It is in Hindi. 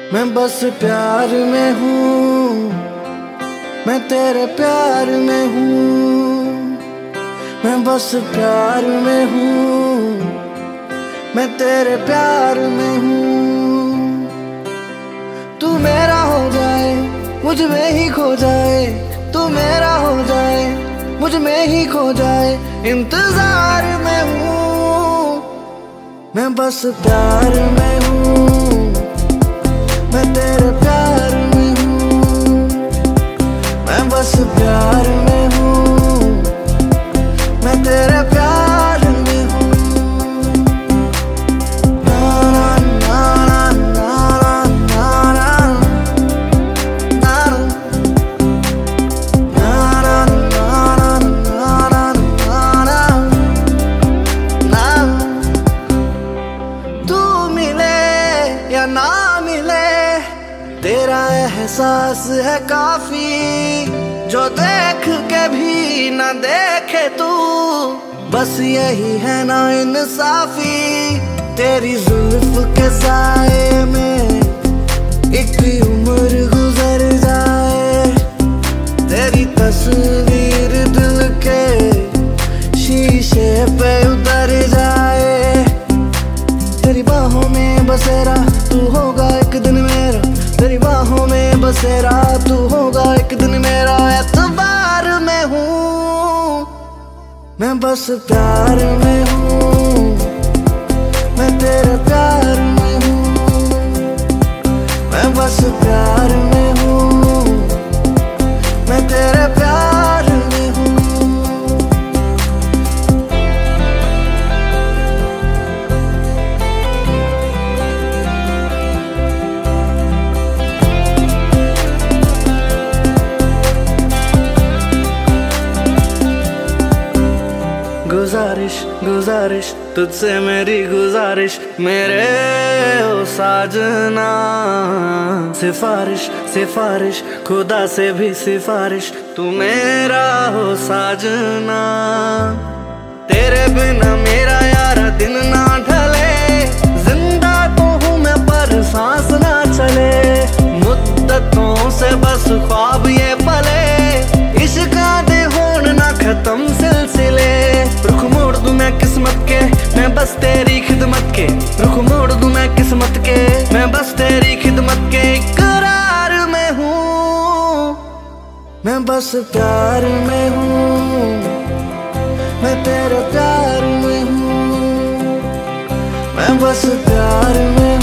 मैं बस प्यार में हूँ, मैं तेरे प्यार में हूँ। मैं बस प्यार में हूँ, मैं तेरे प्यार में हूँ। तू मेरा हो जाए, मुझ में ही खो जाए। तू मेरा हो जाए, मुझ में ही खो जाए। इंतजार में हूँ, मैं बस प्यार में हूँ। मैं तेरे प्यार में हूँ, मैं बस प्यार में हूँ। मैं तेरे प्यार में हूँ। ना ना ना ना ना ना। तू मिले या ना मिले, तेरा एहसास है काफी। जो देख के भी ना देखे तू, बस यही है ना इंसाफी। तेरी जुल्फ के साए में एक उम्र गुजर जाए। तेरी तस्वीर दिल के शीशे पे उतर जाए। तेरी बाहों में बसेरा तू होगा एक दिन मेरा। तेरी बाहों में बसेरा तू होगा एक दिन मेरा। एतबार में हूँ, मैं बस प्यार में हूँ। मैं तेरे प्यार में हूँ, मैं बस प्यार में हूँ। मैं तेरे प्यार में हूँ। गुजारिश गुजारिश तुझसे मेरी गुजारिश, मेरे ओ साजना। सिफारिश सिफारिश खुदा से भी सिफारिश, तू मेरा हो साजना। तेरे बिना मेरा यारा दिन ना ढले। जिंदा तो हूँ मैं पर सांस ना चले। मुद्दतों से बस ख्वाब ये पले। इश्क दे होन ना खत्म सिलसिले। रुख मोड़ दूं मैं किस्मत के, मैं बस तेरी खिदमत के। रुख मोड़ दूं मैं किस्मत के, मैं बस तेरी खिदमत के। इकरार में हूँ, मैं बस प्यार में हूँ। मैं तेरे प्यार में हूँ, मैं बस प्यार में